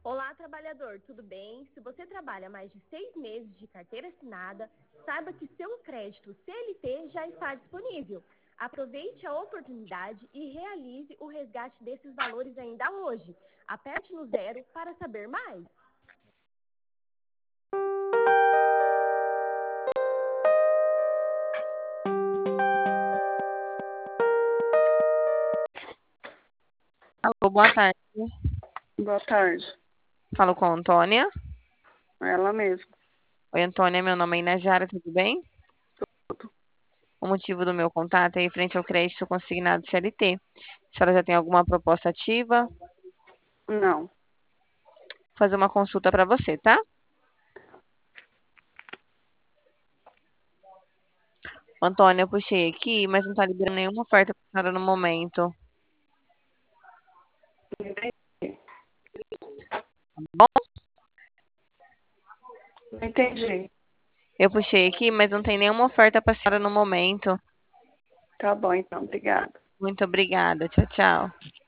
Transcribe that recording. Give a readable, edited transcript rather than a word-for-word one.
Olá, trabalhador, tudo bem? Se você trabalha mais de 6 meses de carteira assinada, saiba que seu crédito CLT já está disponível. Aproveite a oportunidade e realize o resgate desses valores ainda hoje. Aperte no 0 para saber mais. Alô, boa tarde. Boa tarde. Falo com a Antônia. Ela mesma. Oi, Antônia, meu nome é Inês Jara, tudo bem? Tudo. O motivo do meu contato é em frente ao crédito consignado CLT. A senhora já tem alguma proposta ativa? Não. Vou fazer uma consulta para você, tá? Antônia, eu puxei aqui, mas não está liberando nenhuma oferta para a senhora no momento. Bom, Não entendi. eu puxei aqui, mas não tem nenhuma oferta para a senhora no momento. Tá bom, então. Obrigada. Muito obrigada. Tchau, tchau.